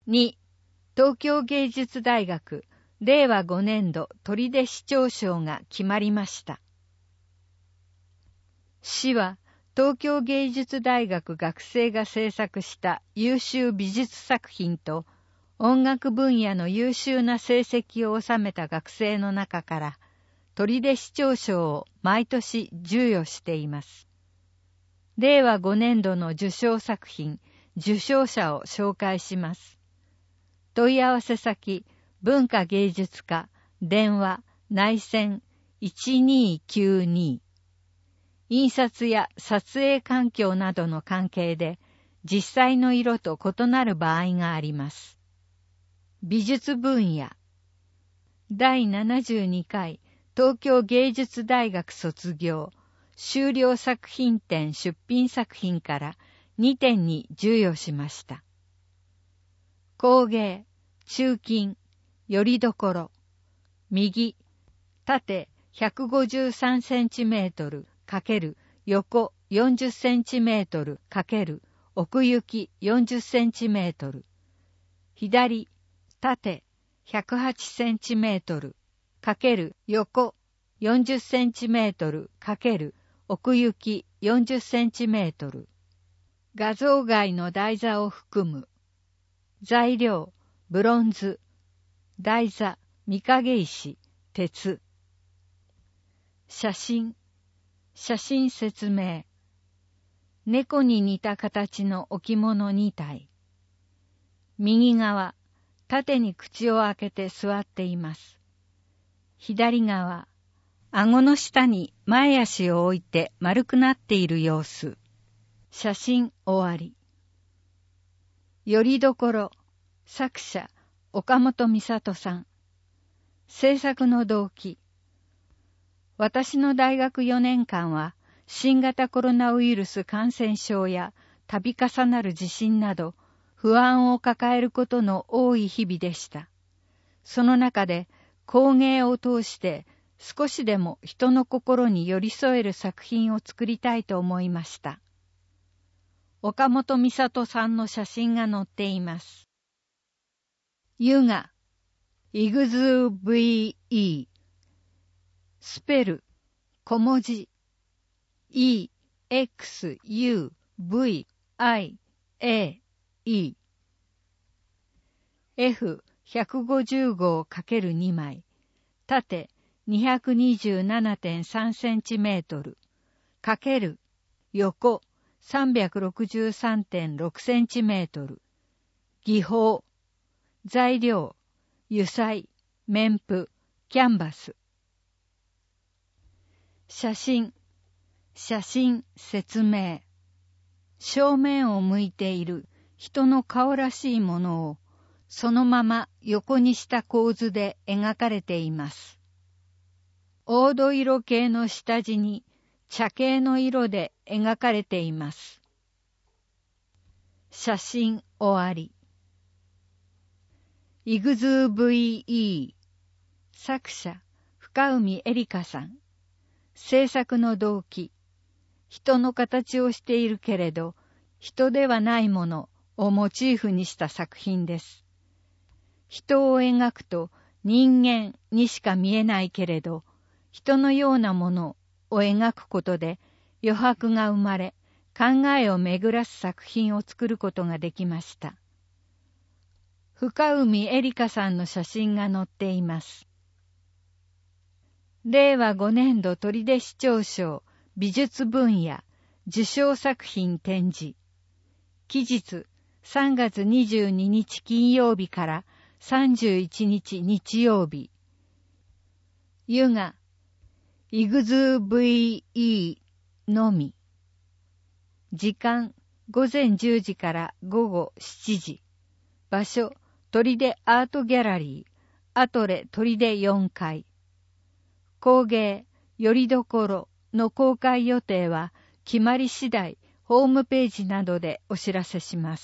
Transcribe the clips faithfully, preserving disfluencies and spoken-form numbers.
に、東京芸術大学れいわごねんど取手市長賞が決まりました。市は東京芸術大学学生が制作した優秀美術作品と音楽分野の優秀な成績を収めた学生の中から取手市長賞を毎年授与しています。れいわごねんどの受賞作品、受賞者を紹介します。問い合わせ先、文化芸術課、電話、内線いちにーきゅうに。印刷や撮影環境などの関係で実際の色と異なる場合があります。美術分野。だいななじゅうにかい東京芸術大学卒業修了作品展出品作品からにてんに授与しました。工芸、中金、よりどころ、右、縦ひゃくごじゅうさんセンチメートル×横よんじゅっセンチメートル×奥行きよんじゅっセンチメートル、左、縦ひゃくはちセンチメートル×横よんじゅっセンチメートル×奥行きよんじゅっセンチメートル。画像外の台座を含む。材料、ブロンズ。台座、御影石、鉄。写真。写真説明。猫に似た形の置物にたい。右側、縦に口を開けて座っています。左側、顎の下に前足を置いて丸くなっている様子。写真終わり。よりどころ、作者、岡本美里さん。制作の動機。私の大学よねんかんは、新型コロナウイルス感染症や度重なる地震など、不安を抱えることの多い日々でした。その中で、工芸を通して少しでも人の心に寄り添える作品を作りたいと思いました。岡本美里さんの写真が載っています。ユガ、イグズー ブイイー、スペル、小文字、イーエックスユーブイアイエーイー、エフひゃくごじゅうごう×にまい、縦 にひゃくにじゅうななてんさんセンチメートル×横 さんびゃくろくじゅうさんてんろくセンチメートル。技法、材料、油彩、面布、キャンバス。写真、写真説明。正面を向いている人の顔らしいものをそのまま横にした構図で描かれています。黄土色系の下地に茶系の色で描かれています。写真終わり。イグズー ブイイー、作者深海エリカさん。制作の動機。人の形をしているけれど、人ではないものをモチーフにした作品です。人を描くと人間にしか見えないけれど、人のようなものを描くことで余白が生まれ、考えを巡らす作品を作ることができました。深海エリカさんの写真が載っています。れいわごねんど取手市長賞美術分野受賞作品展示。期日さんがつにじゅうににち金曜日からさんじゅういちにち日曜日。ユガ、イグズー ブイイー のみ。時間ごぜんじゅうじからごごしちじ。場所取手アートギャラリー、アトレ取手よんかい。工芸よりどころの公開予定は決まり次第ホームページなどでお知らせします。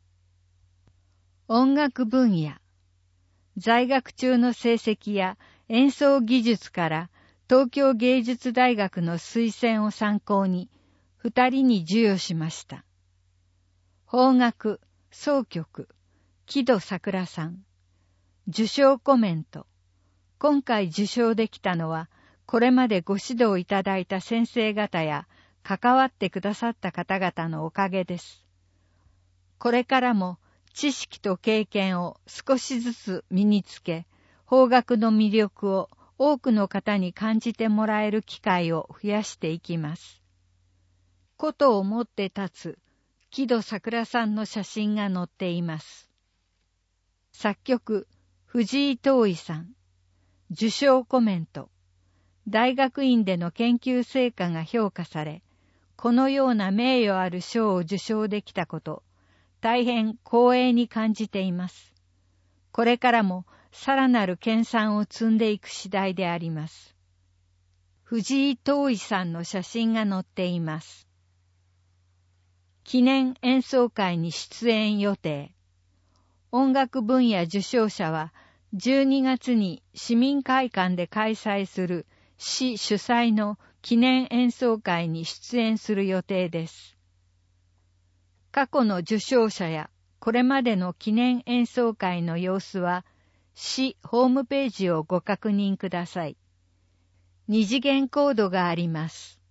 音楽分野。在学中の成績や演奏技術から東京芸術大学の推薦を参考に二人に授与しました。邦楽、箏曲、 木戸さくらさん。受賞コメント。今回受賞できたのは、これまでご指導いただいた先生方や関わってくださった方々のおかげです。これからも知識と経験を少しずつ身につけ、法学の魅力を多くの方に感じてもらえる機会を増やしていきます。ことを持って立つ木戸さくらさんの写真が載っています。作曲、藤井東衣さん。受賞コメント。大学院での研究成果が評価され、このような名誉ある賞を受賞できたこと、大変光栄に感じています。これからもさらなる研鑽を積んでいく次第であります。藤井東衣さんの写真が載っています。記念演奏会に出演予定。音楽分野受賞者はじゅうにがつに市民会館で開催する市主催の記念演奏会に出演する予定です。過去の受賞者やこれまでの記念演奏会の様子は市ホームページをご確認ください。二次元コードがあります。